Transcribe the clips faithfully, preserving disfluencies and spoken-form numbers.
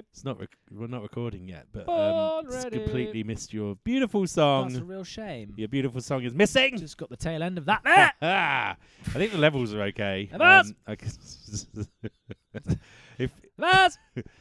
It's not. Rec- we're not recording yet, but Born um, it's ready. completely missed your beautiful song. That's a real shame. Your beautiful song is missing. Just got the tail end of that there. I think the levels are okay. Levels! Um, I guess if That's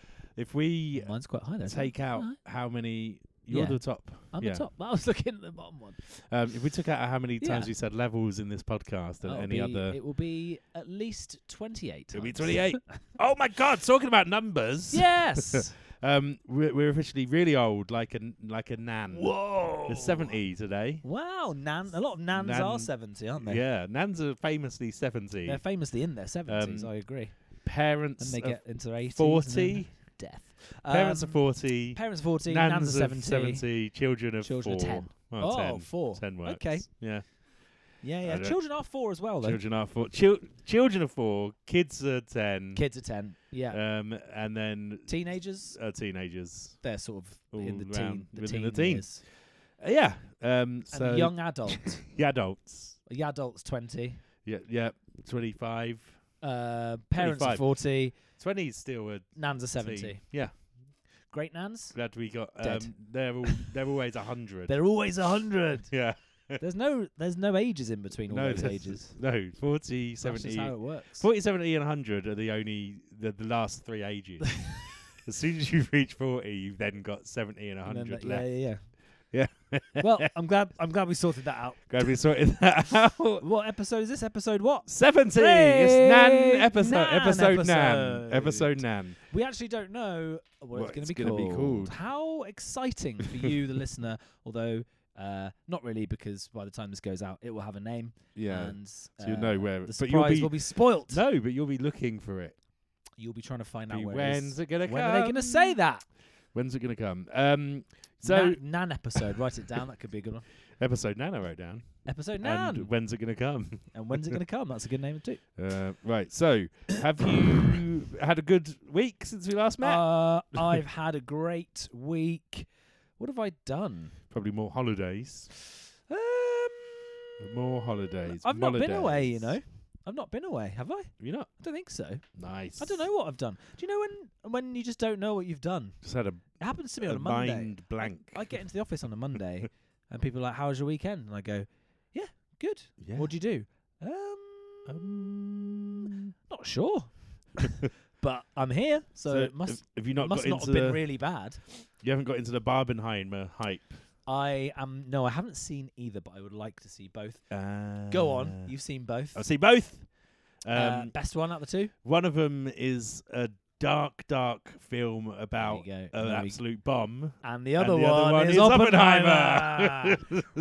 if we Mine's quite high there. isn't take it? out Alright. how many you're Yeah. the top. I'm yeah. the top. I was looking at the bottom one. Um, if we took out how many times Yeah. we said levels in this podcast and That'll any be- other, It will be at least twenty-eight. it'll be times. twenty-eight. Oh my God! Talking about numbers. Yes. Um, we're, we're officially really old, like a like a nan. Whoa. We're seventy today. Wow, nan. A lot of nans Nan- are seventy, aren't they? Yeah, nans are famously seventy. They're famously in their seventies. Um, I agree. Parents And they are get into eighties. forty. And then death. Parents Um, are forty. Parents are forty. Nans, Nans, are are seventy. seventy. Children of Children are four. ten. Oh, Oh, ten. four. Ten works. Okay. Yeah. Yeah, I yeah. don't- Children are four as well, though. Children are four. Chil- children are four. Kids are ten. Kids are ten. Yeah. Um, and then Teenagers, uh, teenagers. they're sort of All in the round teen, the within teen, the teen. years. Uh, yeah. Um. So And young adult. yeah, adults. young adults twenty. Yeah. Yeah. Twenty-five. Uh, parents twenty-five. are forty. Twenty is still a Nans are teen. seventy. Yeah. Great nans. Glad we got. Um, Dead. They're all. They're always a hundred. They're always a hundred. Yeah. There's no, there's no ages in between all No, those that's- ages. No. Forty, That's just seventy. how it works. forty, seventy, and one hundred are the only the, the last three ages. As soon as you reach forty, you've then got seventy and one And then hundred that- left. yeah, yeah, Yeah. yeah. Well, I'm glad. I'm glad we sorted that out. Glad we sorted that out. What episode is this? Episode what? seventy. Hey! It's Nan episode. Nan episode Nan. episode. Episode Nan. We actually don't know what, What it's it's going to be gonna called. be called. How exciting for you, the listener. Although uh, not really, because by the time this goes out, it will have a name. Yeah. And So you'll uh, know where. the but surprise you'll be will be spoilt. no, but you'll be looking for it. You'll be trying to find Be out where it when's is. it gonna When come? are they going to say that? When's it gonna come? Um. So Nan, Nan episode. Write it down. That could be a good one. episode Nan I wrote down. Episode Nan. And when's it gonna come? And when's it going to come? That's a good name too. Uh, right. So, have you had a good week since we last met? Uh, I've had a great week. What have I done? Probably more holidays. Um, More holidays. I've not been away, you Mollidays. know. I've not been away, have I? Have you not? I don't think so. Nice. I don't know what I've done. Do you know when when you just don't know what you've done? Just had a, It happens to me a on a Monday. mind blank. I get into the office on a Monday, and people are like, "How was your weekend?" And I go, "Yeah, good. Yeah. What'd you do?" Um, Um, not sure, but I'm here, so, it have, must have you not must got not into have been the, really bad. You haven't got into the Barbenheimer hype. I am no, I haven't seen either, but I would like to see both. Uh, Go on, you've seen both. I've seen both. Um, uh, best one out of the two. one of them is a dark, dark film about There you go. an There we- absolute bomb. And the and other, the one, other one is is Oppenheimer.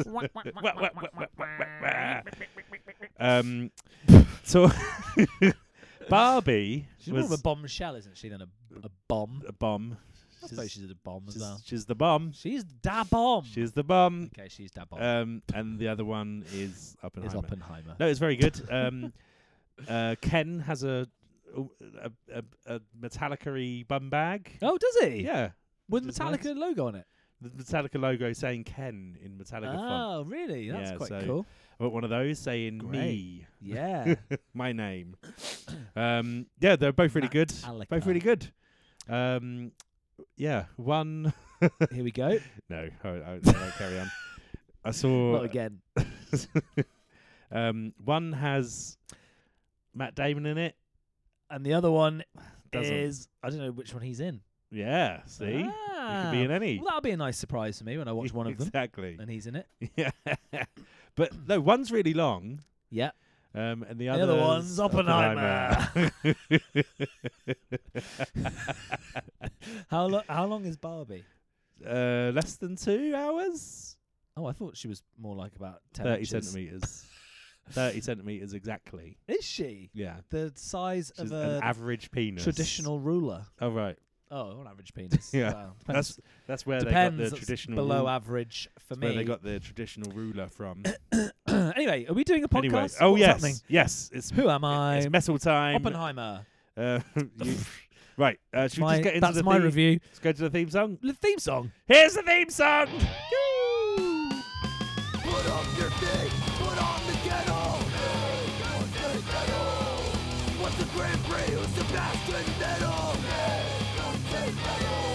um, so Barbie She's more was of a bombshell, isn't she, than a, a bomb? a bomb. I suppose she's a bomb as she's, well. she's the bomb. She's da bomb. She's the bomb. okay, she's da bomb. Um, and the other one is is Oppenheimer. Oppenheimer. No, it's very good. Um, uh, Ken has a a, a, a Metallica-y bum bag. Oh, does he? Yeah, With which is Metallica nice. logo on it. The Metallica logo saying Ken in Metallica font. Oh, really? That's Yeah, quite so- cool. I want one of those saying Great. me, Yeah. my name. Um, yeah, they're both really good. Metallica. Both really good. Um, yeah, one. Here we go. No, I, I, I won't carry on. I saw. Not again. um, one has Matt Damon in it. And the other one Doesn't. is I don't know which one he's in. Yeah, see, he Ah. could be in any. Well, that'll be a nice surprise for me when I watch one of them Exactly. and he's in it. Yeah, but no, one's really long. Yeah. Um, and the, The other other one's Oppenheimer. How lo- how long is Barbie? uh, less than two hours. Oh, I thought she was more like about ten Thirty inches. centimeters. Thirty centimeters exactly. Is she Yeah, the size She's of an a average penis. traditional ruler? Oh right, Oh, an average penis. Yeah. Wow. that's Depends. that's where Depends. they got the That's traditional. below ru- average for that's me. where they got the traditional ruler from. Anyway, are we doing a podcast? Anyway, oh What's yes, happening? yes, it's Who am I? it's metal time. Oppenheimer. Uh, you, right, uh, should we My- just get into that's the my theme? review. Let's go to the theme song. The theme song. Here's the theme song. Put up your feet, put on the kettle. What's the Grand Prix? Who's Sebastian Vettel?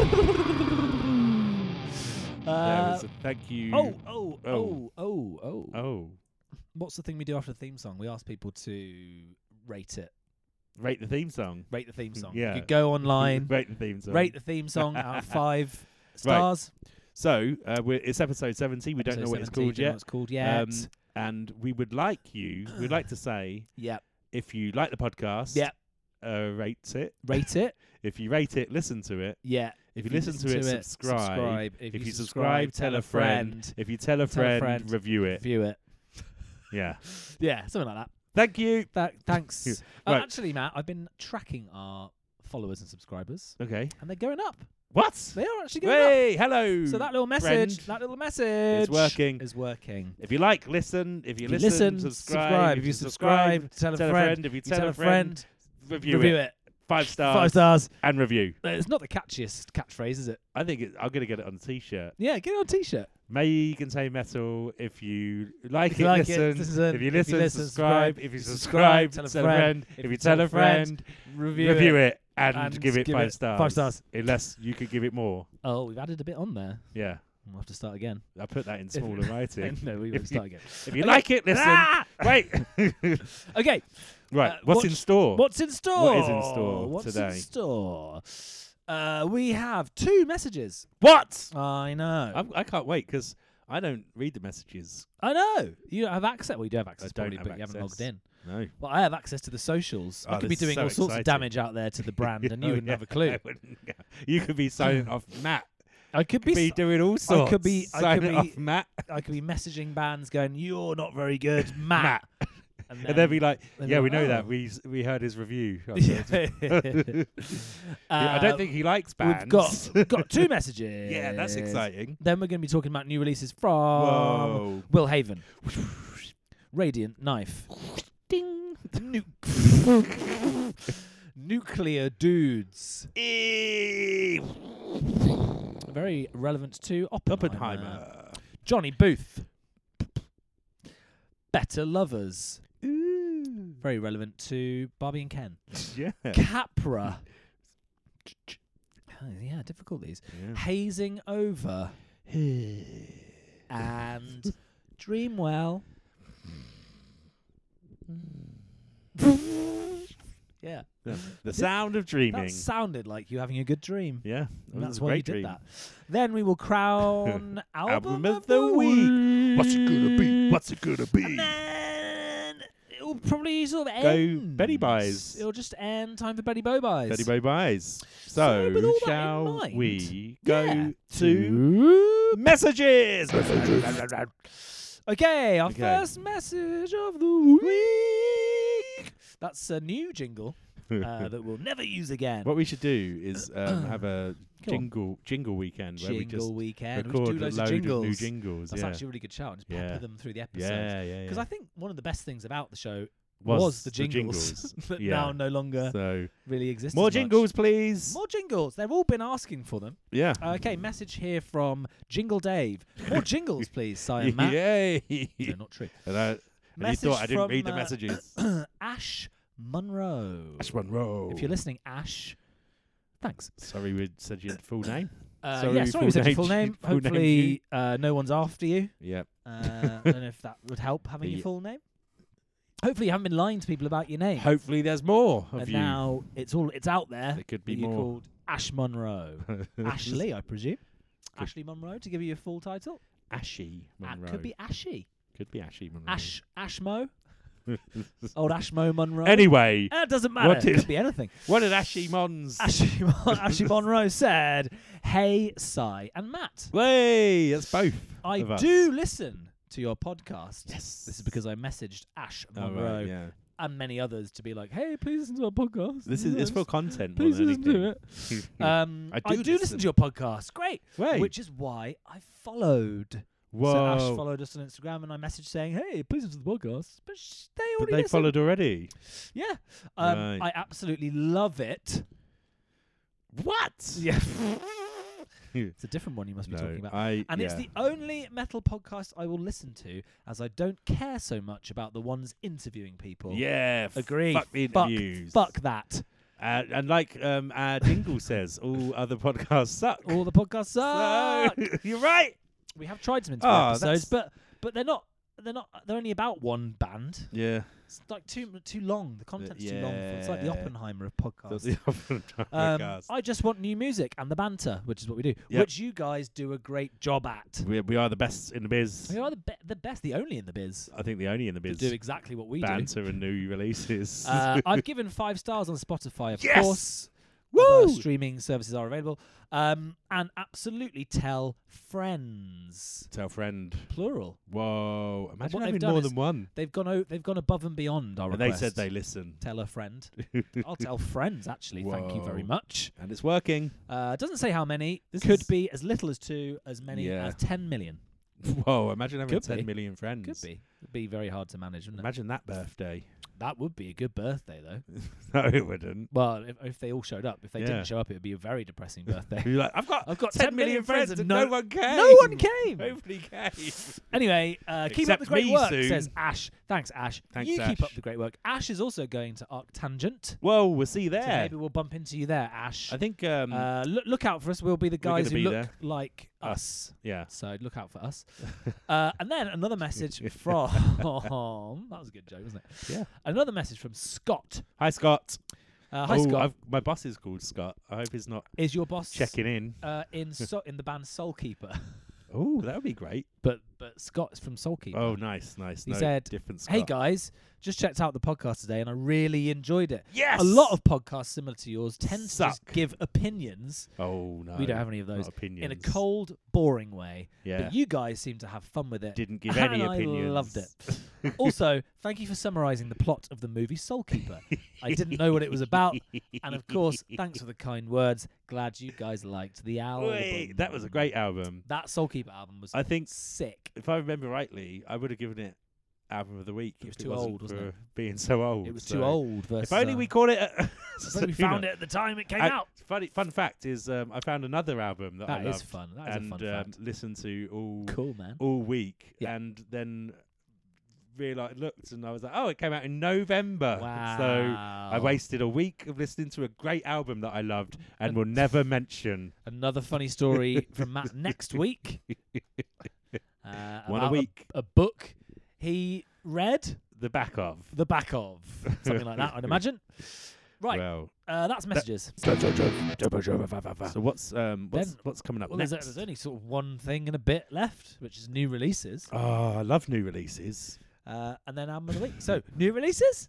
There Uh, was a thank you. oh, oh, Oh. oh, oh, oh. Oh. What's the thing we do after the theme song? We ask people to rate it. Rate the theme song. Rate the theme song. Yeah. You could go online, Rate the theme song. rate the theme song out of five stars. So uh, we're, it's episode seventy. We don't know what it's Episode called seventeen, don't know yet. what it's called yet. Um, and we would like you, we'd like to say, Yep. if you like the podcast, Yep. uh, rate it. Rate it. If you rate it, listen to it. Yeah. If you listen to it, subscribe. subscribe. If, If you you subscribe, tell a friend. If you tell a Tell a friend, friend. review it. view it. Yeah. Yeah, something like that. Thank you. That thanks. uh, Right. Actually, Matt, I've been tracking our followers and subscribers, Okay. and they're going up. What? They are actually going up. Hey, hello. So that little message, friend. that little message, working. Is working. If you like, listen. If you, If you listen, listen, subscribe. If you subscribe, tell a tell friend. If you You tell, a friend, review, Review it. it. Five stars. Five stars. And review. It's not the catchiest catchphrase, is it? I think it, I'm going to get it on a t-shirt. Yeah, get it on a t-shirt. May contain metal. If you like If it, you like listen. it, listen. If you If listen, you listen, subscribe. subscribe. If you If you subscribe, subscribe, tell a friend. If you tell a friend, review, review it. it and, and give it give five it stars. five stars. Unless you could give it more. Oh, we've added a bit on there. Yeah. We'll have to start again. I put that in smaller writing. No, we If won't you- start again. If you Okay. like it, listen. Ah! Wait. Okay, right. Uh, What's what in sh- store? what's in store? What is in store What's today? in store? Uh, we have two messages. What? I know. I'm, I can't wait because I don't read the messages. I know. You don't have access. Well, you do have access, I don't probably, have but you haven't logged access. in. No. Well, I have access to the socials. I Oh, could be this is doing so all sorts of exciting. damage out there to the brand, and you Oh, wouldn't yeah, have a clue. I wouldn't- you could be signing off Matt. I could be. Be s- doing all sorts. could be- I could signing be- off Matt. I could be messaging bands going, "You're not very good, Matt." Matt. And, And they'd be like, they'd yeah, be we like, know "Oh." that. We s- we heard his review. Yeah. Yeah, I don't Uh, think he likes bands. we've got we've got two messages. yeah, that's exciting. Then we're going to be talking about new releases from Whoa. Will Haven, Radiant Knife, Ding. Nu- Nuclear Dudes. Eee. Very relevant to Oppenheimer. Oppenheimer. Johnny Booth. Better Lovers. Ooh. Very relevant to Barbie and Ken. Yeah. Capra. Oh, yeah, difficult these. Yeah. Hazing Over. And Dreamwell. Yeah. The, the sound of dreaming. That sounded like you having a good dream. Yeah. And it that's was a why great you did dream. that. Then we will crown album, Album of the week. What's it gonna be? What's it gonna And be? then it will probably sort of Go end. Betty Buys. It'll just end. Time for Betty Bo Buys. Betty Bo Buys. So, So, with all that in shall mind, we go yeah. to messages? Okay, our Okay. first message of the week. That's a new jingle uh, that we'll never use again. What we should do is um, have a Go on. jingle jingle weekend where we Jingle just weekend. We record should do a loads load of of, jingles. new jingles. That's yeah. actually a really good shout. And just pepper Yeah. them through the episodes. yeah, yeah, Because yeah. I think one of the best things about the show Was was, the the jingles, jingles. that Yeah. now no longer So really exist. more as much. jingles, please. More jingles. They've all been asking for them. Yeah. Okay, message here from Jingle Dave. More jingles, please, Si and Matt. Yay! No, not true. and I, and you Message thought I didn't from, read the uh, messages. Ash Munro. Ash Monroe. If you're listening, Ash, thanks. Sorry, we said your full name. Uh, Sorry, yeah, sorry we said your full full-named name. you- full-named Hopefully, uh, no one's after you. Yep. Uh, I don't know if that would help having your The- full name. Hopefully, you haven't been lying to people about your name. Hopefully, there's more of and you. now it's all it's out there. There could be that you're more. called Ash Munro. Ashley, I presume. Ashley Munro, to give you a full title. Ashy Ah, Monroe. could be Ashy. Could be Ashy Monroe. Ash Ashmo. Old Ashmo Munro. Anyway, Uh, it doesn't matter. what It did- could be anything. what did Ashy Mons? Ashley, Mon- Ashley Monroe said, "Hey, Si and Matt, Way, that's both. I of us. do listen to your podcast. Yes. This is because I messaged Ash Oh, Monroe right, yeah. and many others to be like, hey, please listen to our podcast. This is it's for Yes. content. Please more listen than to it. anything. Um, I I do do, listen. listen. to your podcast. Great. Way. Which is why I followed. Whoa. So Ash followed us on Instagram and I messaged saying, hey, please listen to the podcast. But sh- they but already they listen. followed already. Yeah. Um, Right. I absolutely love it. What? Yeah. It's a different one you must be No, talking about. I. And yeah. it's the only metal podcast I will listen to, as I don't care so much about the ones interviewing people. Yeah. f- Agree. Fuck the Fuck- interviews. Fuck that. Uh, and like um, our jingle says, all other podcasts suck. All the podcasts suck. So, you're right. We have tried some interview Oh, episodes, that's- but but they're not. They're not. They're only about one band. Yeah. It's like too too long. The content's too long. For, it's like the yeah. Oppenheimer of That's podcasts. the Oppenheimer Um, podcast. I just want new music and the banter, which is what we do, Yep. which you guys do a great job at. We, we are the best in the biz. We are the, be- the best, the only in the biz. I think the only in the To biz. do exactly what we Banter and new releases. do. Uh, I've given five stars on Spotify, of Yes! course. Woo! Other streaming services are available. Um, and absolutely tell friends, Tell friend. plural. Whoa! Imagine what they've having done more is than one. They've gone o- they've gone above and beyond our And they request. said they listen. Tell a friend. I'll tell friends. Actually, thank you very Whoa. much. And it's working. Uh, doesn't say how many. This Could is- be as little as two, as many Yeah. as ten million. Whoa! Imagine having Could ten be. million friends. Could be. It'd be very hard to manage, wouldn't it? Imagine that birthday. That would be a good birthday, though. No, it wouldn't. Well, if, if they all showed up. If they Yeah. didn't show up, it would be a very depressing birthday. You're like, I've got, I've got ten million friends, and and no, no one came. no one came. Nobody came. Anyway, uh, keep up Except the great me work, soon. says Ash. Thanks, Ash. Thanks, you keep Ash. up the great work. Ash is also going to Arctangent. Whoa, we'll see So there. maybe we'll bump into you there, Ash. I think. Um, uh, look, look out for us. We'll be the We're gonna guys who be look there. like Us. us. yeah. So look out for us. uh, and then another message from... that was a good joke, wasn't it? Yeah. Another message from Scott. Hi, Scott. Uh, hi, oh, Scott. I've, my boss is called Scott. I hope he's not Is your boss checking in. uh, in so- in the band Soulkeeper? Oh, that would be great. but but Scott's from Soulkeeper. Oh, nice, nice. He no, said, different Scott. Hey guys, just checked out the podcast today and I really enjoyed it. Yes. A lot of podcasts similar to yours tend to just Suck. give opinions. Oh no. We don't have any of those. Not opinions. In a cold, boring way. Yeah. But you guys seem to have fun with it. Didn't give and any I opinions. loved it. Also, thank you for summarising the plot of the movie Soulkeeper. I didn't know what it was about. And of course, thanks for the kind words. Glad you guys liked the album. Wait, that was a great album. That Soulkeeper album was I think, sick. if I remember rightly, I would have given it album of the week. It was if too wasn't old, wasn't for it? being so old. It was so too old. Versus, If only uh, we called it. A if only we found it at the time it came I- out. Funny fun fact is, um, I found another album that, I That loved is fun. That is and a fun um, fact. listened to all Cool, man. all week, Yeah. and then realized looked and I was like, oh, it came out in November. Wow. So I wasted a week of listening to a great album that I loved and And- will never mention. Another funny story from Matt next week. Uh, One a about week. A, book he read The back of. the back of. Something like that, I'd imagine. Right. Well, Uh, that's messages. so what's um what's Then- what's coming up Well, there's, next? there's only sort of one thing and a bit left, which is new releases. Oh, I love new releases. Uh, and then album of the week. So, new releases?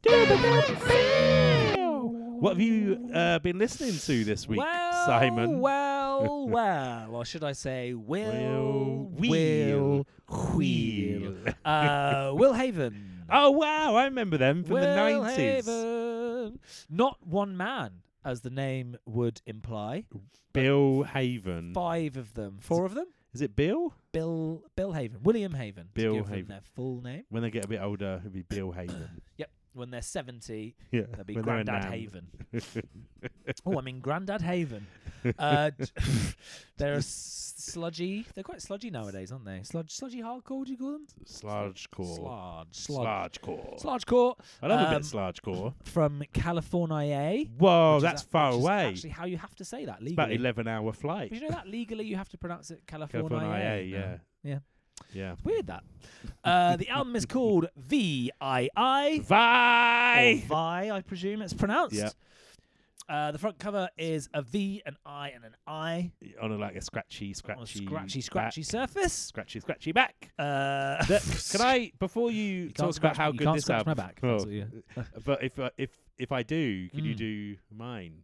What have you uh, been listening to this week, well, Simon? Well, well. Or should I say, Will, Will, Will, Wheel. Wheel. Uh, Will Haven. Oh wow, I remember them from Will the nineties. Haven. Not one man, as the name would imply. Bill Haven. Five of them. Four of them? Is it Bill? Bill Bill Haven. William Haven. Bill to give them Haven. their full name. When they get a bit older, it'll be Bill Haven. Yep. When they're seventy, Yeah. they'll be when they're a Grandad nan. Haven. Oh, I mean Grandad Haven. Uh, d- they're s- sludgy. They're quite sludgy nowadays, aren't they? Sludge, sludgy hardcore. Do you call them? Sludgecore. Sludge. Sludge. Sludgecore. Sludgecore. I love a bit Um, of sludgecore. From California. Whoa, which is that's a- far which is away. Actually, how you have to say that It's about legally. eleven hour flight. But you know that legally you have to pronounce it California. California, yeah. Yeah. Yeah. It's weird that. Uh, the album is called V I I. Vi! Or Vi, I presume it's pronounced. Yep. Uh, the front cover is a V, an I, and an I On a, like a scratchy, on a scratchy, scratchy, scratchy back. surface. Scratchy, scratchy back. Uh, The- can I, before you, You can't talk scratch, about how you good can't this scratch album, my back. Oh, That's what you- but if uh, if if I do, can you Mm. do mine?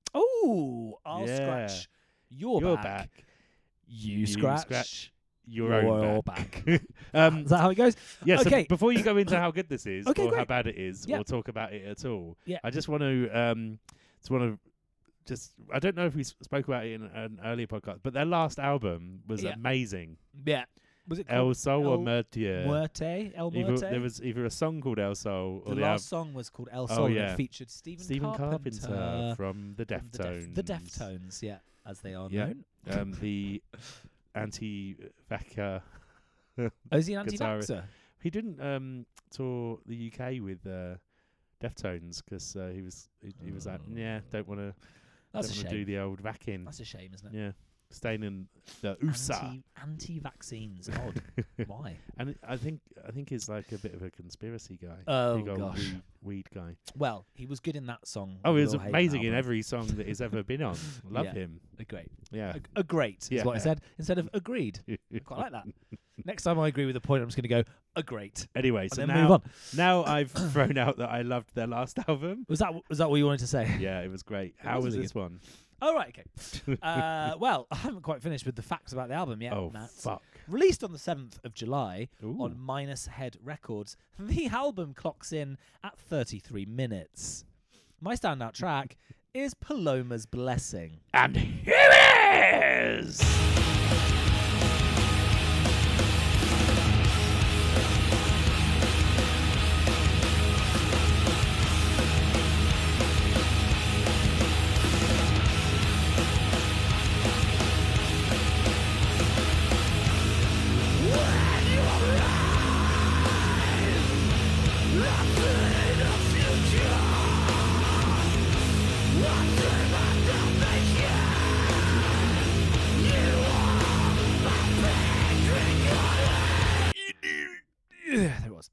Oh, I'll Yeah. scratch your, Your back. back. You, You scratch, scratch Your, your own back. back. um, Is that how it goes? yeah. okay. So before you go into how good this is, Okay, or how great. bad it is, Yeah. or talk about it at all, Yeah. I just want to um, just want to. Just, I don't know if we s- spoke about it in an earlier podcast, but their last album was Yeah. amazing. Yeah. Was it El called Sol or El Mertier? Muerte? El Either, Muerte? there was either a song called El Sol or the the last song was called El Oh, Sol, and yeah. it featured Stephen, Stephen Carpenter, Carpenter from the from the Deftones. Def- the Deftones, yeah, as they are Yeah. known. Um, the anti-vaxxer. Oh, is he an Guitarist. anti-vaxxer? He didn't um, tour the U K with uh, Deftones because uh, he was he, he was like, yeah, don't want to That's a don't want to do shame. the old vac in. That's a shame, isn't it? Yeah, staying in the U S A. Anti, anti-vaccines. Odd. Why? And it- I think I think he's like a bit of a conspiracy guy. Oh, Big old gosh. Weed, weed guy. Well, he was good in that song. Oh, the he was Will Haven amazing in album. every song that he's ever been on. Love Yeah. him. Uh, Great. Yeah. A, a great Yeah. is what I said instead of agreed. I quite like that. Next time I agree with the point, I'm just going to go a great Anyway, and so then now move on. now I've thrown out that I loved their last album. Was that was that what you wanted to say? Yeah, it was great. How was was really this one? Oh right, okay. uh, well, I haven't quite finished with the facts about the album yet. Oh Matt. fuck! Released on the seventh of July Ooh. on Minus Head Records, the album clocks in at thirty-three minutes. My standout track is Paloma's Blessing. And here it is. Yeah, there it was.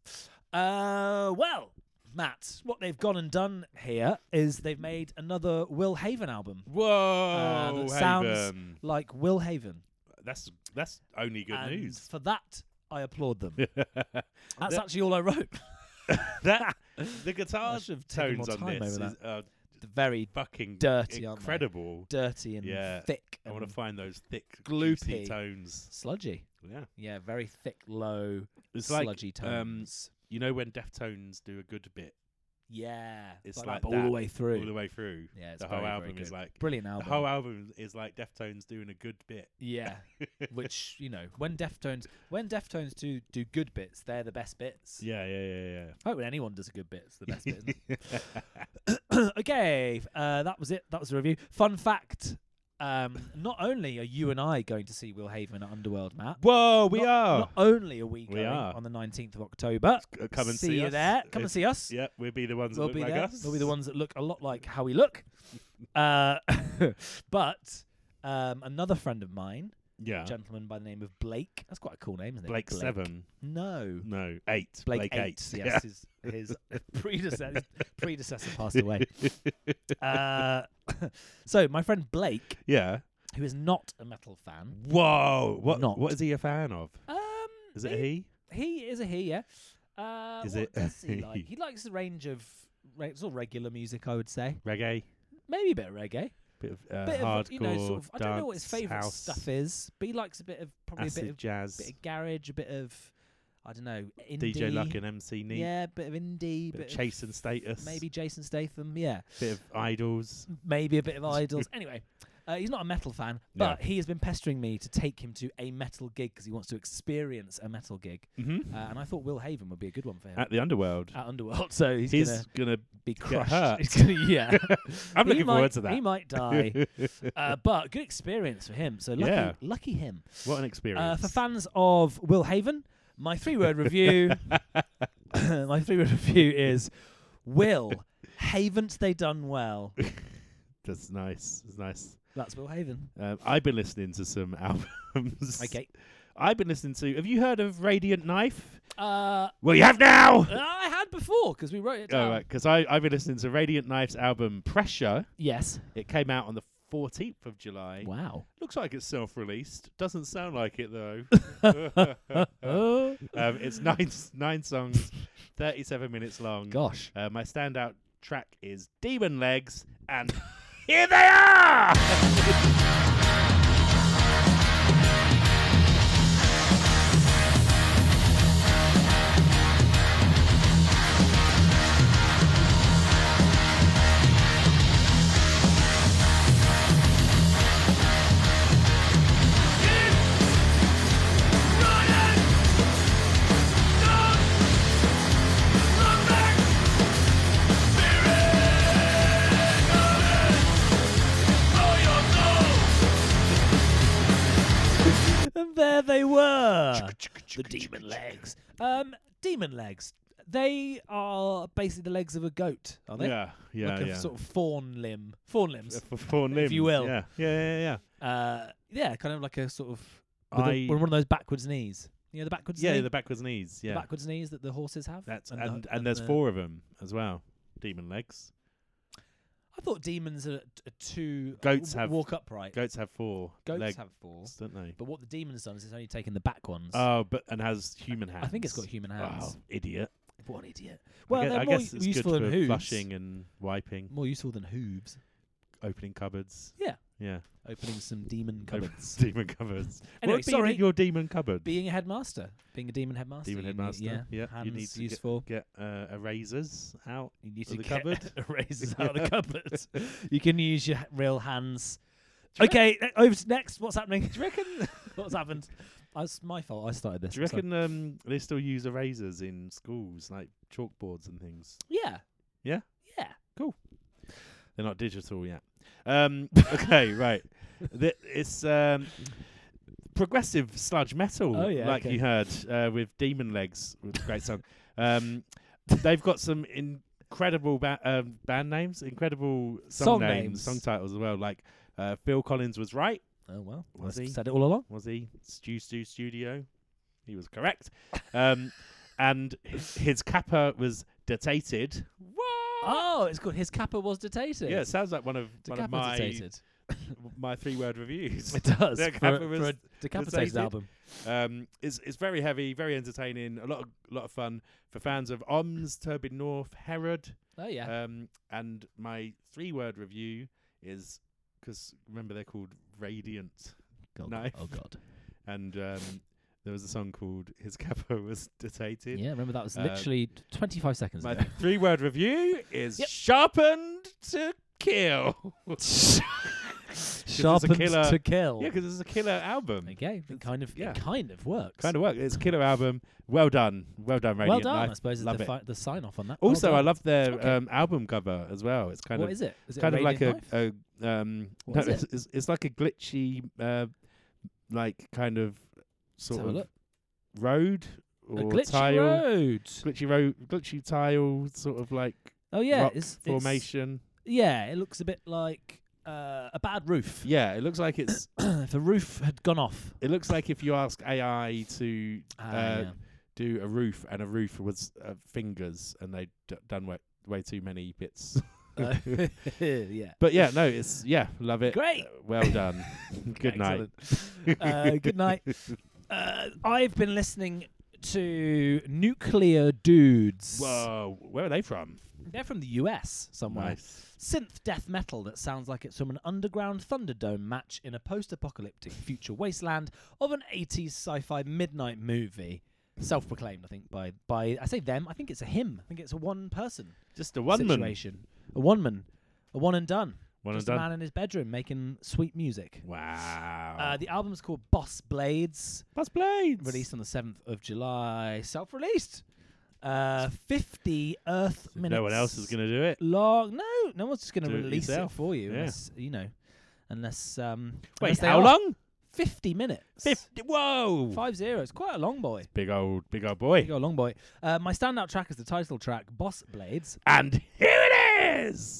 Uh, well, Matt, what they've gone and done here is they've made another Will Haven album. Whoa, that sounds Haven. like Will Haven. That's that's only good and news. for that, I applaud them. that, That's actually all I wrote. that the I guitar should have taken tones more on time this over is uh, Very fucking dirty, aren't they? incredible. dirty and Yeah. thick I and want to find those thick, gloopy. juicy tones. sludgy. Yeah, Yeah, very thick, low, it's like sludgy um, tones. you know when Deftones do a good bit yeah, it's like, like that, but all the that way through. all the way through. Yeah, it's the very, whole very album is good. like Brilliant the album. whole album is like Deftones doing a good bit. Yeah, which you know, when Deftones when Deftones do do good bits, they're the best bits. Yeah, yeah, yeah, I hope when anyone does a good bit, it's the best bit. Isn't yeah. it? Okay, uh, that was it. That was the review. Fun fact: um, not only are you and I going to see Will Haven at Underworld, Matt. Whoa, we not, are. Not only are we We going are. on the nineteenth of October. C- come and see, see you us. there. Come and If- see us. Yeah, we'll be the ones We'll that be look like there. us. We'll be the ones that look a lot like how we look. Uh, but um, another friend of mine, Yeah, a gentleman by the name of Blake. That's quite a cool name, isn't it? Blake seven. No. No, eight. Blake, Blake eight. eight. Yes, his, his predecessor, his predecessor passed away. Uh, so my friend Blake, Yeah. who is not a metal fan, Whoa. What? Not. What is he a fan of? um, Is it a he? He is a he, yeah. Uh, Is what it a does he he? like? He likes a range of re- sort of regular music, I would say. Reggae. Maybe a bit of reggae, Bit of uh, bit hardcore. of you know, sort of. I don't know what his dance, favourite house, stuff is, but he likes a bit of probably acid a bit of jazz. bit of garage, a bit of I don't know, indie. D J Luck and M C Neat. Yeah, bit of indie, Bit, bit of Chase and Status. maybe Jason Statham. Yeah, Bit of Idols. maybe a bit of Idols. Anyway, uh, he's not a metal fan, but Yeah. he has been pestering me to take him to a metal gig because he wants to experience a metal gig. Mm-hmm. Uh, and I thought Will Haven would be a good one for him At the Underworld. at Underworld. So he's, He's gonna gonna. be get crushed. hurt. He's gonna, yeah. I'm He looking might- forward to that. He might die, uh, but good experience for him. So lucky, Yeah. lucky him. What an experience. Uh, for fans of Will Haven, my three-word review. my three-word review is: Will, haven't they done well? That's nice. That's nice. That's Will Haven. Um, I've been listening to some albums. Okay. I've been listening to. Have you heard of Radiant Knife? Uh, Well, you have now. I had before because we wrote it down. Oh, right, because I I've been listening to Radiant Knife's album Pressure. Yes. It came out on the fourteenth of July. Wow. Looks like it's self-released. Doesn't sound like it though. Oh um, it's nine nine songs, thirty-seven minutes long. gosh. Uh, my standout track is Demon Legs, and here they are. And there they were. The Demon Legs. Um, Demon Legs. They are basically the legs of a goat, are they? Yeah, yeah, like a yeah. sort of fawn limb, fawn limbs. For fawn if limbs, you will. Yeah, yeah, yeah, yeah. Uh, yeah, kind of like a sort of with, a, I with one of those backwards knees. You know the backwards yeah knee? the backwards knees. The Yeah, backwards knees that the horses have. that's and and the- and, there's the- four of them as well. Demon legs. I thought demons are, t- are two. Goats w- have- walk upright. Goats have four Goats legs, have four. don't they? But what the demon's done is it's only taken the back ones. Oh, but and has human hands. I think it's got human hands. Oh, idiot. What an idiot. I Well, gue- they're I more guess u- it's useful good than for hooves. flushing and wiping, More useful than hooves. opening cupboards. Yeah. Yeah. Opening some demon Open cupboards. demon cupboards. Anyway, what would be sorry. in your demon cupboard? Being a headmaster. Being a demon headmaster. Demon you need- headmaster. yeah. Yeah. Hands You need to useful. get, get uh, erasers out. You need of to the get cupboard. erasers out of the Yeah. cupboard. You can use your h- real hands. Do you Okay, uh, over to next. What's happening? Do you reckon? What's happened? Uh, It's my fault. I started this. Do you so- reckon um, they still use erasers in schools, like chalkboards and things? Yeah. Yeah? Yeah. They're not digital yet. Um, okay, right. Th- it's um, progressive sludge metal, Oh, yeah, like okay. you heard uh, with Demon Legs, with a great song. Um, they've got some incredible ba- um, band names, incredible song, Song names, names. song titles as well. Like uh, Phil Collins was right, Oh, well. Was I he? said it all along. was he? Stew Stew Studio, he was correct. Um, and h- his kappa was datated. What? Oh, it's good. His kappa was detated. Yeah, it sounds like one of one of my Decapitated. my three word reviews. It does. Their for, kappa a, was for a decapitated detated. album. Um, it's it's very heavy, very entertaining, a lot of lot of fun for fans of Oms, Turbid North, Herod. Oh, yeah. Um, and my three word review is because remember they're called Radiant, God. knife. Oh, God. and um, there was a song called His Kappa Was Detated. Yeah, remember that was Um, literally t- twenty-five seconds My ago. three word review is Yep. sharpened to kill. Sharpened killer- to kill. Yeah, because it's a killer album. Okay, it kind of yeah. it kind of works. Kind of work. It's a killer album. Well done. Well done, well Radiant done, Knife. I suppose, is Love the, it. fi- the sign off on that. Also, well I done. love their Okay. um, album cover as well. It's kind What of is it? Is it kind a of like a, Radiant Knife? a um What no, is it's, it? it's it's like a glitchy uh like kind of Let's sort have a of look. road A or glitchy tile road. glitchy road glitchy tile sort of like Oh yeah, rock it's, it's formation. yeah, it looks a bit like uh, a bad roof. Yeah, it looks like it's If a roof had gone off. it looks like if you ask A I to Ah, uh, yeah. do a roof and a roof was uh, fingers and they'd d- done way, way too many bits. Uh, yeah. But yeah, no, it's yeah, love it. Great. Uh, well done. Good night. Excellent. uh, good night. Uh, I've been listening to Nuclear Dudes. Whoa, where are they from? They're from the U S somewhere. Nice. Synth death metal that sounds like it's from an underground Thunderdome match in a post-apocalyptic future wasteland of an eighties sci-fi midnight movie. Self-proclaimed, I think, by by I say them. I think it's a him. I think it's a one-person Just a one man. situation. A one-man, a one and done. One Just and a done. man in his bedroom making sweet music. Wow. Uh, the album's called Boss Blades. Buzz Blades. Released on the seventh of July. Self-released. Uh, fifty Earth If minutes. no one else is going to do it. long. No, no one's just going to Do it release it yourself. for you, Yeah. unless you know, unless um. Wait, unless they how are. long? Fifty minutes. Fifty. Whoa. Five zero. It's quite a long boy. Big old, big old boy. Big old long boy. Uh, my standout track is the title track, Boss Blades. And here it is.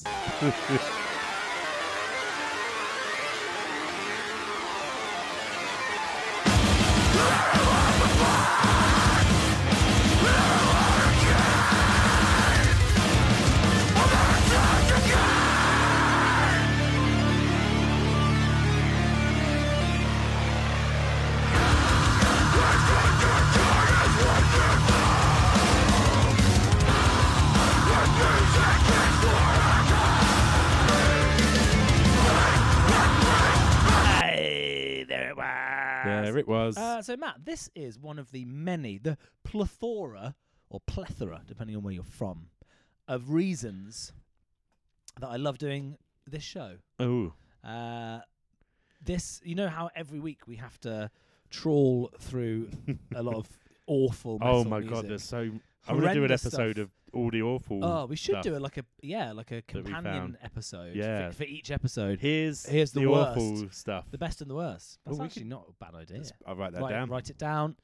Hey, there it was. There it was. Uh, so Matt, this is one of the many, the plethora or plethora, depending on where you're from, of reasons that I love doing this show. oh. Uh, this, you know how every week we have to trawl through a lot of awful. Oh metal my music. God. There's so. I'm going to do an Horrendous episode stuff. of all the awful. Oh, we should stuff. do it like a yeah, like a we companion found. episode. Yeah. for, for each episode. Here's Here's the the, worst. awful stuff. the best and the worst. That's Oh, we actually not a bad idea. I'll write that Write, down. write it down.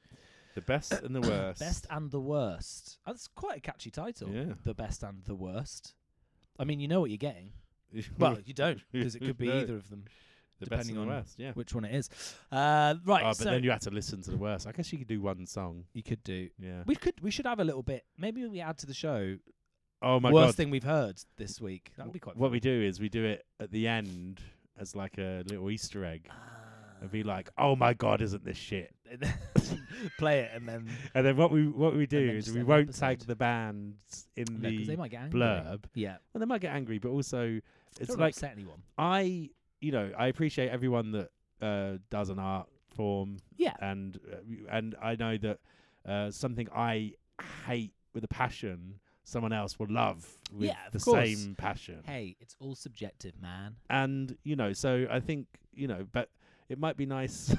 The best and the worst. Best and the worst. That's quite a catchy title. Yeah. The best and the worst. I mean, you know what you're getting. Well, you don't, because it could be No. either of them, The best depending and the on worst, yeah. which one it is. Uh, right. Oh, but so then you have to listen to the worst. I guess you could do one song. you could do. Yeah. We could. We should have a little bit. Maybe we add to the show. Oh my worst god. thing we've heard this week. That would be quite. What fun. we do is we do it at the end as like a little Easter egg. And be like, oh my god, isn't this shit? Play it and then. And then what we what we do then is just we end won't the tag episode. the bands in No, 'cause they the might get angry. blurb. Yeah. Well, they might get angry, but also it's Don't like upset anyone. I, you know, I appreciate everyone that uh, does an art form, Yeah. and uh, and I know that uh, something I hate with a passion, someone else will love with Yeah, of the course. same passion. Hey, it's all subjective, man. And you know, so I think you know, but it might be nice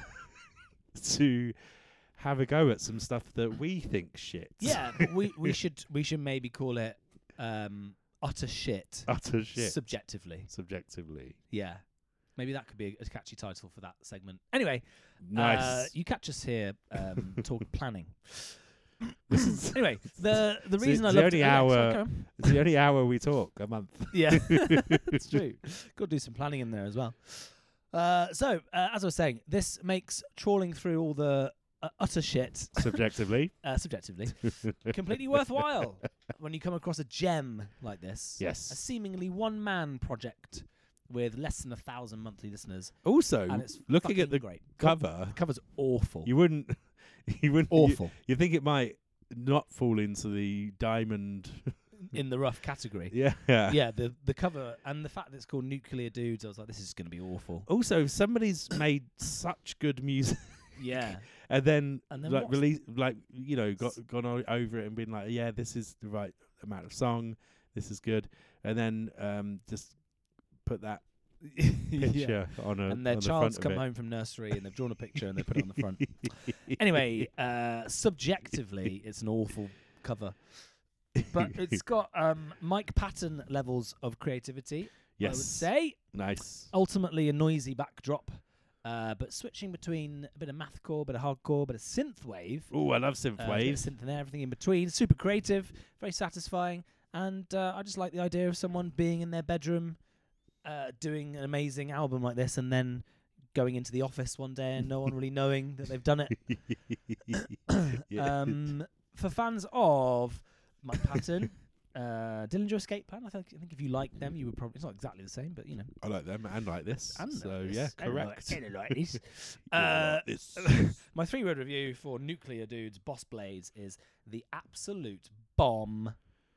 to have a go at some stuff that we think shit. Yeah, but we we should we should maybe call it um, utter shit. Utter shit. Subjectively. Subjectively. Yeah. Maybe that could be a, a catchy title for that segment. Anyway, Nice. uh, you catch us here um, talk planning. This is Anyway, the the It's reason the I love only to, oh, yeah, sorry, hour- carry on. it's the only hour we talk a month. Yeah, it's true. Got to do some planning in there as well. Uh, so, uh, as I was saying, this makes trawling through all the uh, utter shit, Subjectively. uh, subjectively, completely worthwhile when you come across a gem like this. A Yes. seemingly one-man project with less than a thousand monthly listeners, Also, and it's looking at fucking the great. cover, The cover's awful. you wouldn't. You wouldn't. you- awful You, think it might not fall into the diamond? in the rough category. yeah. Yeah. Yeah, the the cover and the fact that it's called Nuclear Dudes, I was like, this is going to be awful. Also, somebody's made such good music. Yeah. And then, And then like what's- release, like you know, got gone o- over it and been like, yeah, this is the right amount of song. This is good. And then um, just put that picture on a. And their on the child's front come of it. home from nursery and they've drawn a picture and they put it on the front. Anyway, uh, subjectively, it's an awful cover, but it's got um, Mike Patton levels of creativity. Yes. I would say Nice. ultimately a noisy backdrop, uh, but switching between a bit of mathcore, a bit of hardcore, a bit of synthwave. Oh, I love synth Uh, a bit of waves. synth and everything in between. Super creative, very satisfying, and uh, I just like the idea of someone being in their bedroom, uh, doing an amazing album like this, and then going into the office one day and no one really knowing that they've done it. Yeah. Um, for fans of Mike Patton, uh, Dillinger Escape Plan, I think, I think if you like them, you would probably. It's not exactly the same, but you know. I like them and like this. And so like yeah, this, and like- correct. and like this. Yeah, Uh, like this. My three word review for Nuclear Dudes Boss Blades is the absolute bomb.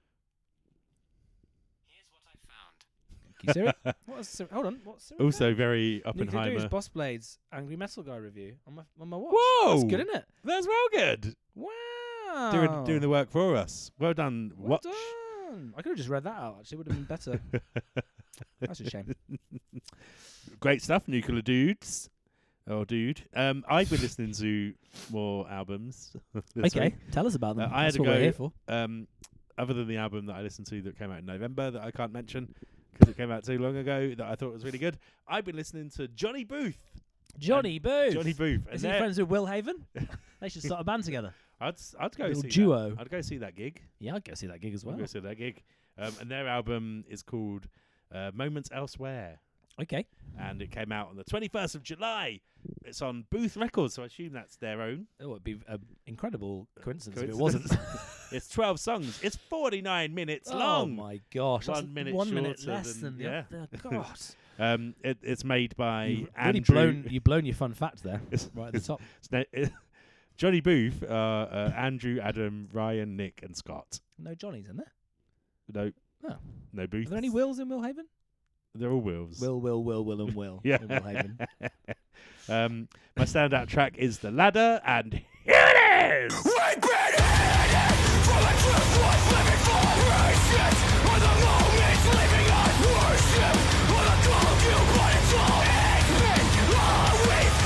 Here's what I found. Thank you, Siri. What's Siri? Hold on. What's Siri? Also very Nuclear Dudes Oppenheimer. Boss Blades Angry Metal Guy review on my on my watch. Whoa! That's good, isn't it? That's well good. Wow. Doing doing the work for us. Well done. Well Watch. done. I could have just read that out. Actually, would have been better. That's a shame. Great stuff, Nuclear Dudes. Oh, dude. Um, I've been listening to more albums. this Okay, week. tell us about them. Uh, I had That's to what we're go- here for. Um, other than the album that I listened to that came out in November that I can't mention because it came out too long ago that I thought was really good. I've been listening to Johnny Booth. Johnny Booth. Johnny Booth. Is and he they're- friends with Will Haven? They should start a band together. I'd s- I'd go Little see duo. That. I'd go see that gig. Yeah, I'd go see that gig as I'd well. go see that gig. Um, and their album is called uh, Moments Elsewhere, Okay. and it came out on the twenty-first of July. It's on Booth Records, so I assume that's their own. Oh, it'd be an incredible coincidence, Coincidence. if it wasn't. It's twelve songs. It's forty-nine minutes Oh long. my gosh, that's One minute one minute shorter less than- than, yeah. the other. God, Um, it, it's made by you've Andrew. really blown you've blown your fun fact there, It's- right at the top. it's na- it- Johnny Booth, uh, uh, Andrew, Adam, Ryan, Nick, and Scott. No Johnny's in there. No, Oh. no Booth. Are there any Wills in Will Haven? They're all Wills. Will, Will, Will, Will, and Will Yeah. in Will Haven. um, my standout track is The Ladder, and here it is. We've been hidden from the truth was living for patience on the moments living on worship on the cold you but it's all it's been all we've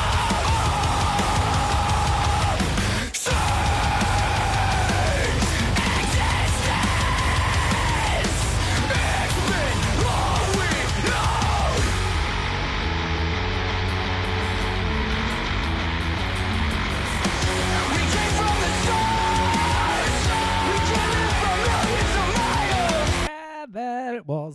known Change existence It's been all we've known We came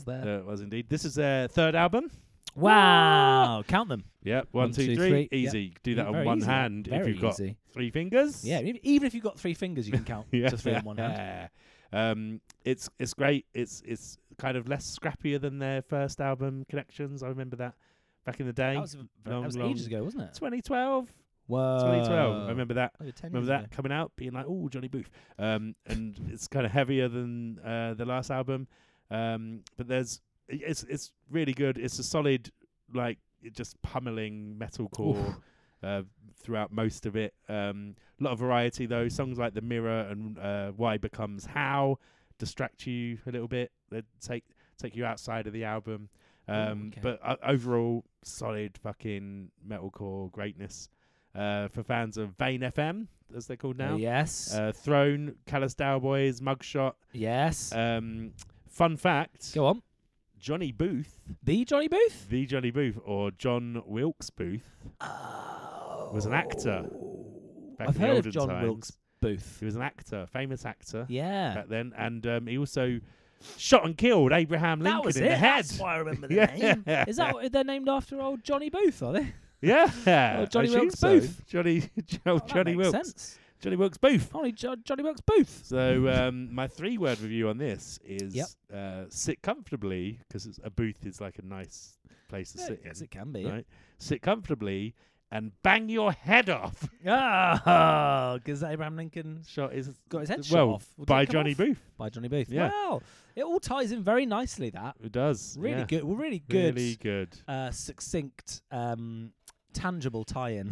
was there. Uh, it was indeed. This is their third album. Wow. Count them. Yep, one, One, two, two, three. three. Easy. Do that Yeah, on very one easy, that. hand if Very you've got easy. three fingers. Yeah, ev- even if you've got three fingers, you can count yeah. to three on one hand. Um, it's it's great. It's it's kind of less scrappier than their first album, Connections. I remember that back in the day. That was, that long, was long- ages ago, wasn't it? twenty twelve. Whoa. twenty twelve. I remember that. Over ten Remember years that ago. coming out, being like, "Oh, Johnny Booth," um, and it's kind of heavier than uh, the last album, um, but there's it's it's really good. It's a solid, like just pummeling metalcore uh, throughout most of it. Um, a lot of variety though. Songs like "The Mirror" and uh, "Why Becomes How" distract you a little bit. They take take you outside of the album, um, okay. but uh, overall solid fucking metalcore greatness. Uh, for fans of Vane F M, as they're called now. Uh, yes. Uh, Throne, Callous Boys, Mugshot. yes. Um, fun fact, Go on. Johnny Booth, The Johnny Booth? the Johnny Booth, or John Wilkes Booth, was an actor. Back I've in the heard of olden John times. Wilkes Booth. He was an actor, famous actor Yeah. back then. And um, he also shot and killed Abraham Lincoln That was in it. the head. That's why I remember the Yeah. name. Is that what they're named after old Johnny Booth, are they? Yeah. Oh, Johnny I assume Wilkes so. Booth. Johnny, Jo- Oh, that Johnny makes Wilkes. sense. Johnny Wilkes Booth. Only jo- Johnny Wilkes Booth. So um, my three-word review on this is Yep. uh, sit comfortably, because a booth is like a nice place to Yeah, sit yes, in. it can be. Right? Sit comfortably and bang your head off. Ah, because Abraham Lincoln Shot is got his head well shot off. Did by it come Johnny off? Booth. By Johnny Booth. Yeah. Wow. It all ties in very nicely, that. It does. Really yeah. good. Well, really good. Really good. Uh, succinct, um, tangible tie-in.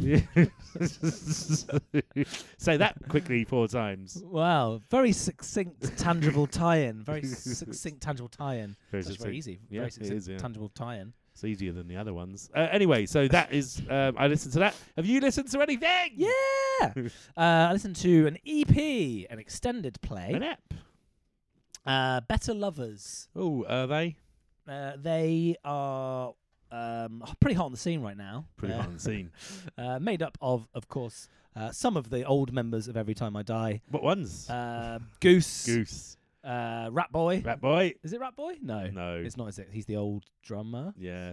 Say that quickly four times. Wow. Very succinct, tangible tie-in. Very succinct, tangible tie-in. Very That's very succinct. easy. Yeah, very it succinct, is, yeah. tangible tie-in. It's easier than the other ones. Uh, anyway, so that is. Um, I listened to that. Have you listened to anything? Yeah. uh, I listened to an E P, an extended play. An app. Uh, Better Lovers. Oh, are they? Uh, they are um, pretty hot on the scene right now. Pretty uh, hot on the scene. uh, made up of, of course, uh, some of the old members of Every Time I Die. What ones? Uh, Goose. Goose. Uh, Rat Boy. Rat Boy. Is it Rat Boy? No. No. It's not, is it? He's the old drummer. Yeah.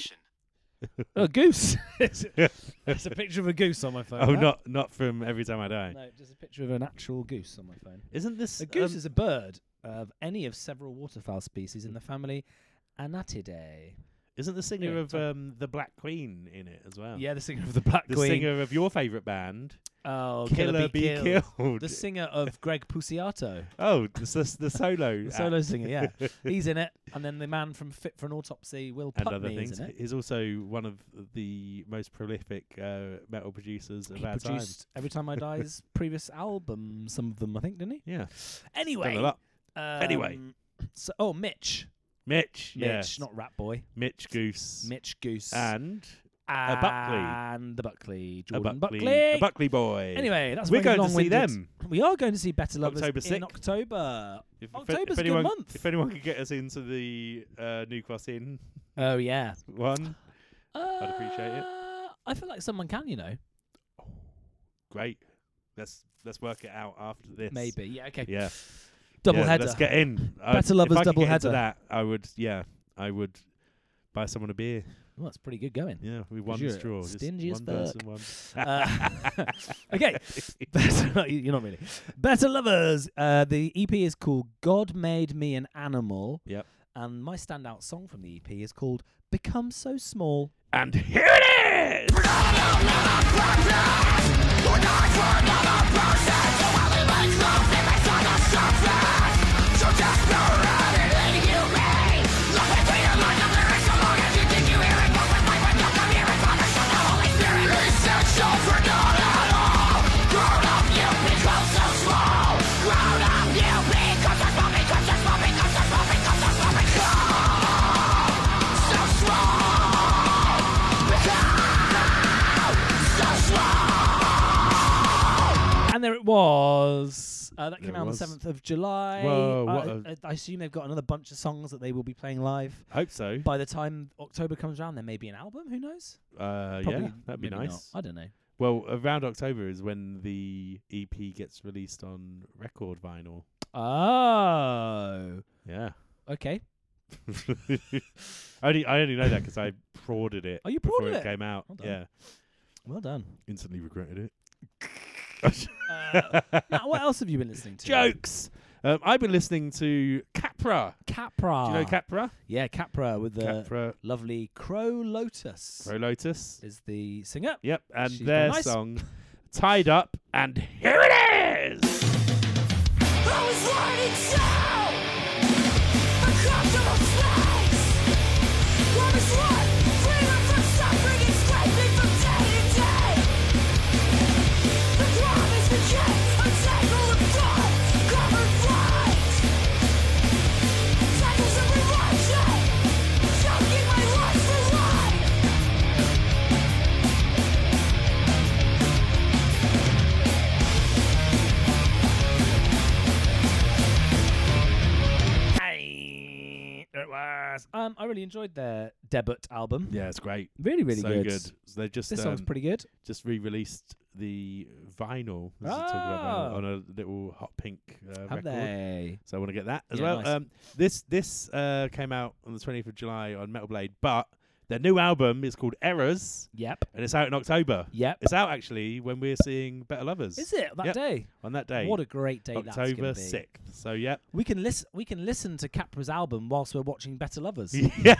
Oh, Goose. it's, it's a picture of a goose on my phone. Oh, huh? not not from Every Time I Die. No, just a picture of an actual goose on my phone. Isn't this A goose um, is a bird of any of several waterfowl species in the family Anatidae. Isn't the singer Yeah, of sorry. um, the Black Queen in it as well? Yeah, the singer of the Black The Queen. singer of your favourite band, Oh, Killer Be Killed. Killed. The singer of Greg Puciato, Oh, the, s- the solo. the solo act. singer, yeah. He's in it. And then the man from Fit for an Autopsy, Will And Putney, other is things. in it. He's also one of the most prolific uh, metal producers of He our time. produced Every Time I Die's previous album, some of them, I think, didn't he? Yeah. Anyway. Done a lot. Um, Anyway. So, oh, Mitch. Mitch. Mitch, yes. not Rat Boy. Mitch Goose. Mitch Goose. And and Buckley. And the Buckley. a Jordan Buckley, Buckley. a Buckley boy. Anyway, that's We're very going to see long-winded. them. We are going to see Better Lovers October in sixth. October. If, if- October's if a good anyone, month. If anyone could get us into the uh, New Cross Inn Oh, yeah. one, I'd appreciate it. I feel like someone can, you know. great. Let's let's work it out after this. Maybe. Yeah, okay. Yeah. Double yeah, header. Let's get in. I- Better Lovers if I could double get into header. That I would. Yeah, I would buy someone a beer. Well, that's pretty good going. Yeah, with one you're straw. Just stingy as one fuck. person, one. Uh, okay. Better, you're not really. Better Lovers. Uh, the E P is called God Made Me an Animal. Yep. And my standout song from the E P is called Become So Small. And here it is. And there it was. Uh, that came There out on the was. seventh of July. Whoa, I- what a- I, I assume they've got another bunch of songs that they will be playing live. Hope so. By the time October comes around, there may be an album. Who knows? Uh, Probably, yeah, that'd be maybe nice. not. I don't know. Well, around October is when the E P gets released on record vinyl. Oh, Yeah. okay. I only I only know that because I prodded it. Oh, you before prodded it it? came out. Well done. Yeah, Well done. instantly regretted it. Uh, now, what else have you been listening to? Jokes. Um, I've been listening to Capra. Capra. Do you know Capra? Yeah, Capra with the Capra, lovely Crow Lotus Crow Lotus. is the singer. Yep, and She's their very nice. song, Tied Up, and here it is! I was running down a comfortable place. One is one, freedom from suffering, escaping from day to day. The promise became a tangle of blood, covered blind. Tangles of rewind, choking my life for life. It was. Um, I really enjoyed their debut album. Yeah, it's great. Really, really so good. good. So they just This song's um, pretty good. just re-released the vinyl. This is talking about Oh. vinyl, on a little hot pink uh, Have record. they? So I want to get that as Yeah, well. nice. Um, this this uh, came out on the twentieth of July on Metal Blade, but their new album is called Errors, Yep. and it's out in October. Yep. It's out actually when we're seeing Better Lovers Is it that Yep. day? on that day, What a great day that's October gonna be. sixth. So yeah, We can listen. We can listen to Capra's album whilst we're watching Better Lovers. yeah,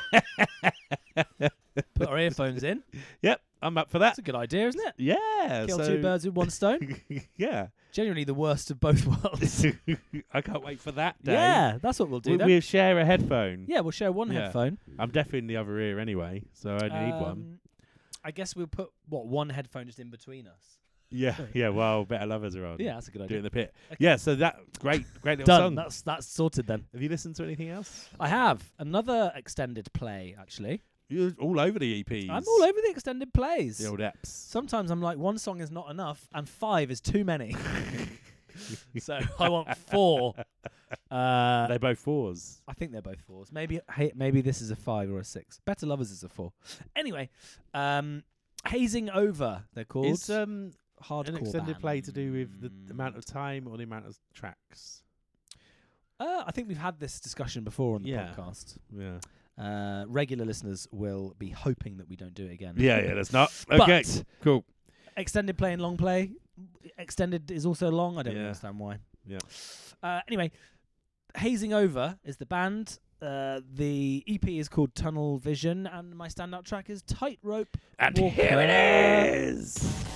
Put our earphones in. yep. I'm up for that. That's a good idea, isn't it? Yeah, Kill so two birds with one stone. yeah, Genuinely the worst of both worlds. I can't wait for that day. Yeah, that's what we'll do we, then. we'll share a headphone. Yeah, we'll share one Yeah. headphone. I'm deaf in the other ear anyway, so I need one. Um, I guess we'll put what one headphone just in between us. Yeah, yeah. Well, Better Lovers are on. Yeah, that's a good Do it idea. in the pit. Okay. Yeah, so that great, great little Done. song. That's that's sorted then. Have you listened to anything else? I have another extended play actually. You're all over the E Ps. I'm all over the extended plays. the old apps. Sometimes I'm like, one song is not enough, and five is too many. So I want four. Uh, They're both fours. I think they're both fours. Maybe hey, maybe this is a five or a six. Better Lovers is a four. Anyway, um, Hazing Over, they're called. Is um Hardcore an extended play to do with the band. amount of time or the amount of tracks? Uh, I think we've had this discussion before on the Yeah. podcast. Yeah. Uh, regular listeners will be hoping that we don't do it again. Yeah, yeah. That's not But okay. Cool. extended play and long play. Extended is also long. I don't Yeah. understand why. Yeah. Uh, anyway, Hazing Over is the band. Uh, the E P is called Tunnel Vision, and my standout track is Tightrope. And Walker. here it is.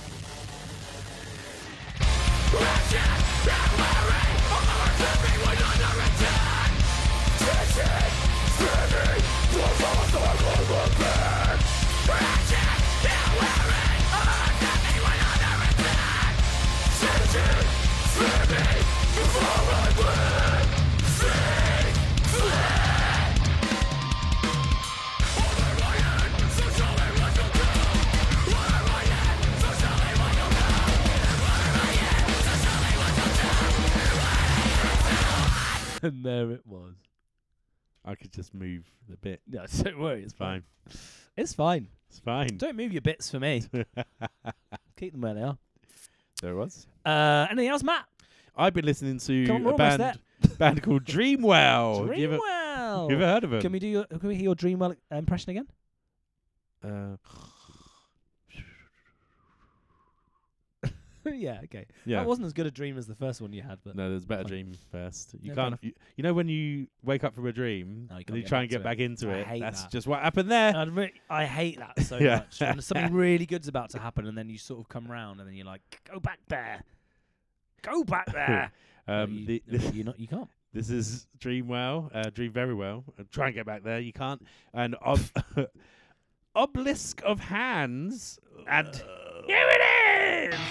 And there it was. I could just move the bit. No, don't worry. It's It's fine. It's fine. It's fine. Don't move your bits for me. Keep them where they are. There it was. Uh, anything else, Matt? I've been listening to Come on, we're a almost band band called Dreamwell. Have you ever, Dreamwell. you ever heard of them? Can we do your? Can we hear your Dreamwell uh, impression again? Uh, Yeah. Okay. yeah. That wasn't as good a dream as the first one you had, but No, there's a better Fine. dream first. You Yeah, fair can't. enough. You, you know when you wake up from a dream No, you and can't you get try back and get to back it. into I it. hate That's that. just what happened there. I'd re- I hate that so Yeah. much. When something really good's about to happen, and then you sort of come round, and then you're like, "Go back there, go back there." No, um, you, the, no, the, you not. You can't. this is Dream Well, uh, Dream Very Well. Uh, try and get back there. You can't. And ob- Obelisk of Hands. And here it is.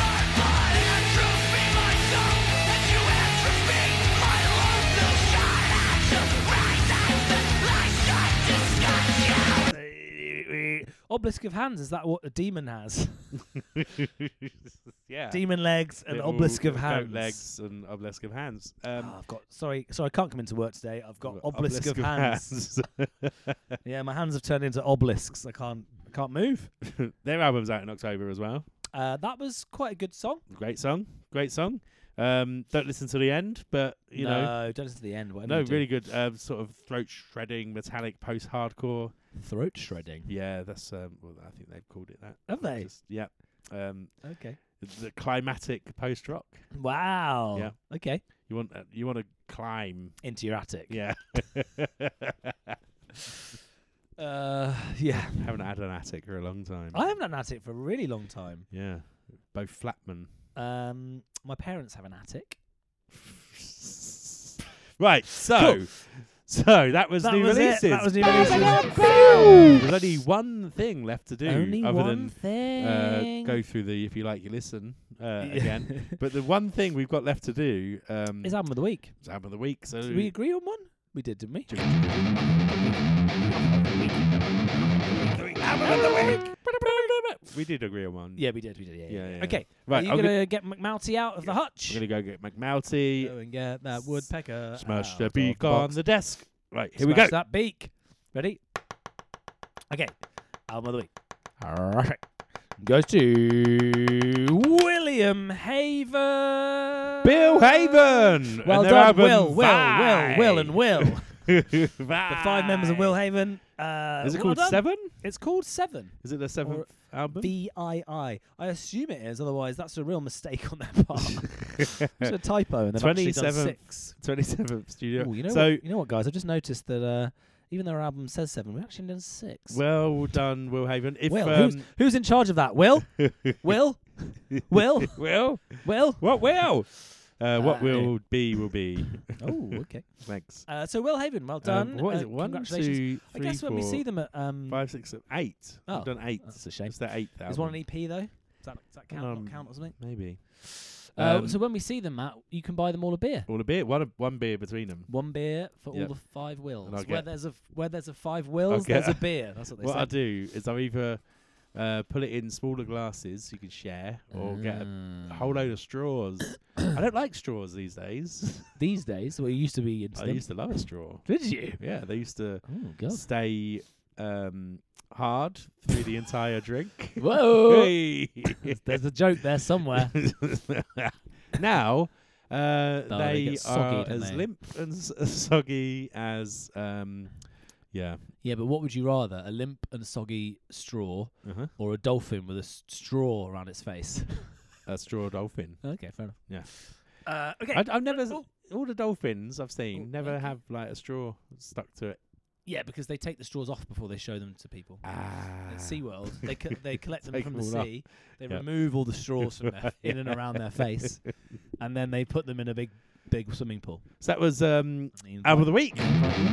Shine. Obelisk of hands, is that what a demon has? yeah. Demon legs and Little obelisk of goat hands. legs and obelisk of hands. Um, Oh, I've got sorry, sorry, I can't come into work today. I've got Got obelisk, of hands. Yeah, my hands have turned into obelisks. I can't, I can't move. Their album's out in October as well. Uh, that was quite a good song. Great song. Great song. Um, don't listen to the end, but you no, know, don't listen to the end. Whatever no, you do. really good. Um, sort of throat shredding, metallic, post-hardcore. Throat shredding. Yeah, that's. Um, well, I think they've called it that. Have they? Just, yeah. Um, Okay. the climatic post-rock. Wow. Yeah. Okay. You want. Uh, you want to climb. Into your attic. Yeah. Uh, yeah. Haven't had an attic for a long time. I haven't had an attic for a really long time. Yeah. Both flatmen. Um, my parents have an attic. Right. So. Cool. So that was That new was it. releases. That was new releases. There's only one thing left to do, Only other one than uh, thing. go through the if you like you listen uh, Yeah. again. But the one thing we've got left to do um, Is album of the week. is album of the week. So Did we agree on one? We did, didn't we? album of the week. We did agree on one. Yeah, we did. We did. Yeah. Yeah, yeah. yeah. Okay. Right. Are you I'm gonna get McMouty out of the I'm hutch? gonna go get McMouty. Go and get that woodpecker. Smash out the of beak on box. the desk. Right. Here we Smash go. that beak. Ready? Okay. Album of the week. All right. Goes to William Haven. Bill Haven. Well and their done, album Will, Will, Will, Vibe. Will, and Will. the The five members of Will Haven. Uh, Is it well called done. Seven? It's called Seven. Is it the seventh album? V I I. I assume it is, otherwise that's a real mistake on their part. It's a typo, and they've actually done twenty-seventh six. twenty-seventh studio. Ooh, you know so what? You know what, guys? I've just noticed that uh, even though our album says seven, we've actually done six. well done, Will Haven. If Will, um, who's who's in charge of that? Will, Will, Will, Will, Will. what will? Uh, what Uh, will be will be. Oh, okay. Thanks. Uh, so Will Haven, well done. Um, what is Uh, it? One, congratulations. two, I three, guess when we four, see them at um, five, six, seven, eight. Oh, We've done eight. that's a shame. It's their eighth album. Is one an E P though? Does that, does that count? Um, not count or something? Maybe. Uh, Um, so when we see them, Matt, you can buy them all a beer. all a beer. One, one beer between them. One beer for Yep. all the five wills. And I'll Where get- there's a f- where there's a five wills, get there's a beer. That's what they What say. I do is I either uh, put it in smaller glasses you can share, or get a Mm. whole load of straws. I don't like straws these days. These days, well, you used to be into I them. used to love a straw. Did you? Yeah, they used to Oh God! stay um, hard through the entire drink. Whoa! Hey. There's a joke there somewhere. now uh, Oh, they they get soggy, are don't as they? limp and s- soggy as um, yeah. Yeah, but what would you rather? A limp and soggy straw, Uh-huh. or a dolphin with a s- straw around its face? A straw dolphin. Okay, fair enough. Yeah. Uh, okay. I, I've never. Oh. All the dolphins I've seen Oh, never okay. have like a straw stuck to it. Yeah, because they take the straws off before they show them to people. Ah. At SeaWorld, they co- they collect them Take from them the all sea. They Yep. remove all the straws from their, in and around their face, and then they put them in a big, big swimming pool. So that was um, You album of the invite- week.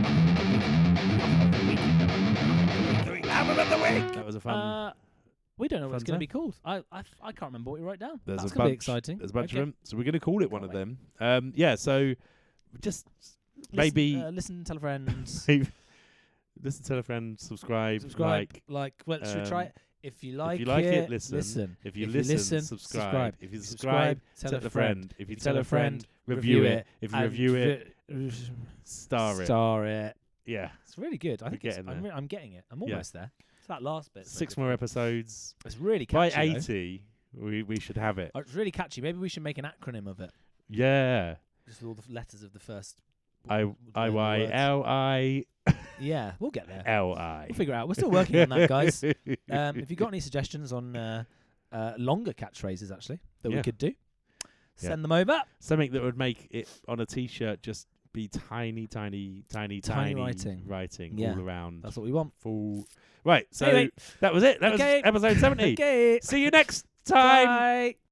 Album of the week. That was a fun. Uh, we don't know what it's fun going to time. be called. I, I f- I can't remember what you wrote down. There's That's a going to bunch. be exciting. There's a bunch Okay. of them. So we're going to call it one Can't of wait. them. Um, yeah. So just Listen, maybe uh, listen, tell a friend. listen, tell a friend, subscribe, subscribe. like. Like, well, should we try um, it? If you like, if you like it, it, listen. listen. If you If listen, listen, subscribe. subscribe. If you subscribe, tell, tell a a friend. If you If you tell a friend, review review it. If you and review it, vi- star it. Star it. Yeah. It's really good. I We're think it's, getting I'm, there. re- I'm getting it. I'm Yeah. almost there. It's that last bit. Six more episodes. It's really By catchy. though. eighty, we we should have it. Oh, it's really catchy. Maybe we should make an acronym of it. Yeah. Just with all the f- letters of the first. I w- I the Y words. L I Yeah, we'll get there. L I. We'll figure it out. We're still working on that, guys. Um, if you've got any suggestions on uh, uh, longer catchphrases, actually, that Yeah. we could do, Yeah. send them over. Something that would make it on a T-shirt just be tiny, tiny, tiny, Tiny tiny writing. writing Yeah. all around. That's what we want. Full. Right. So Anyway. that was it. That Okay. was episode seventy. Okay. See you next time. Bye.